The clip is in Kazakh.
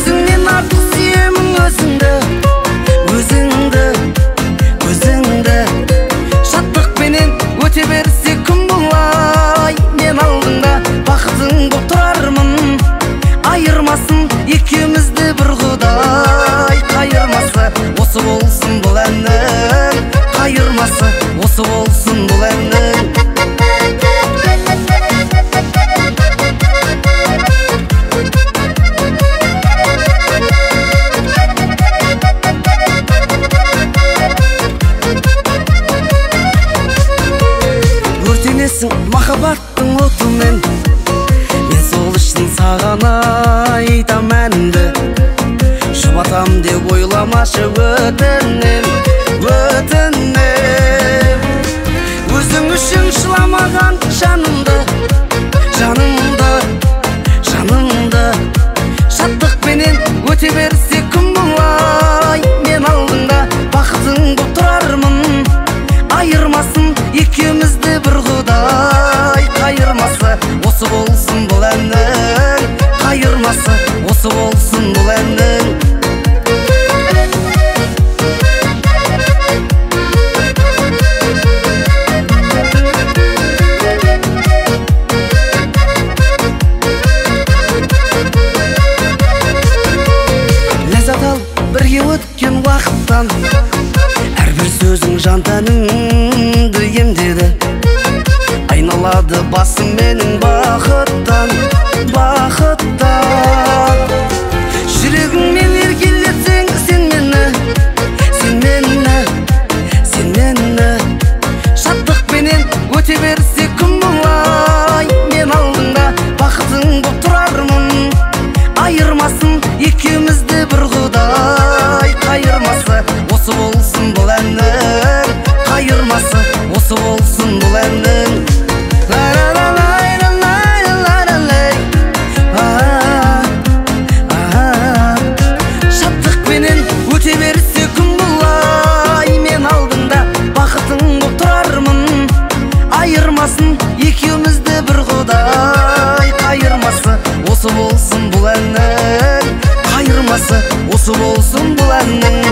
өзіңнен артық сүйемін өзіңді, өзіңді, өзіңді. Шаттықпенен өте берсе күн бұлай, мен алдыңда бақытың боп тұрармын. Айырмасын екеумізді бір Құдай, қайырмасы осы болсын бұл әннің, қайырмасы осы болсын бұл әннің. Өртенесің махаббаттың отымен, мен сол үшін саған айтам әнді. Жұбатам деп ойламашы өтінем, өтінем. Өзің үшін жыламаған жанымды, жанымды, жанымды. Шаттықпенен өте берсе күн бұлай, мен алдыңда бақытың боп тұрармын. Айырмасын екеумізді бір Құдай, қайырмасы осы болсын бұл әннің, қайырмасы осы болсын бұл әннің. Ләззат ал бірге өткен уақыттан, әрбір сөзің жан тәнімді емдеді. Айналады басым менің бақыттан, бақыттан. Жүрегіңмен еркелетсең сен мені, сен мені, сен мені. Шаттықпенен өте берсе күн бұлай, мен алдыңда бақытың боп тұрармын. Айырмасын екеумізді бір Құдай, қайырмасы осы болсын бұл әннің, қайырмасы осы болсын бұл әннің. Шаттықпенен өте берсе күн бұлай, мен алдыңда бақытың боп тұрармын. Айырмасын екеумізді бір Құдай, қайырмасы осы болсын бұл әннің, қайырмасы осы болсын бұл әннің.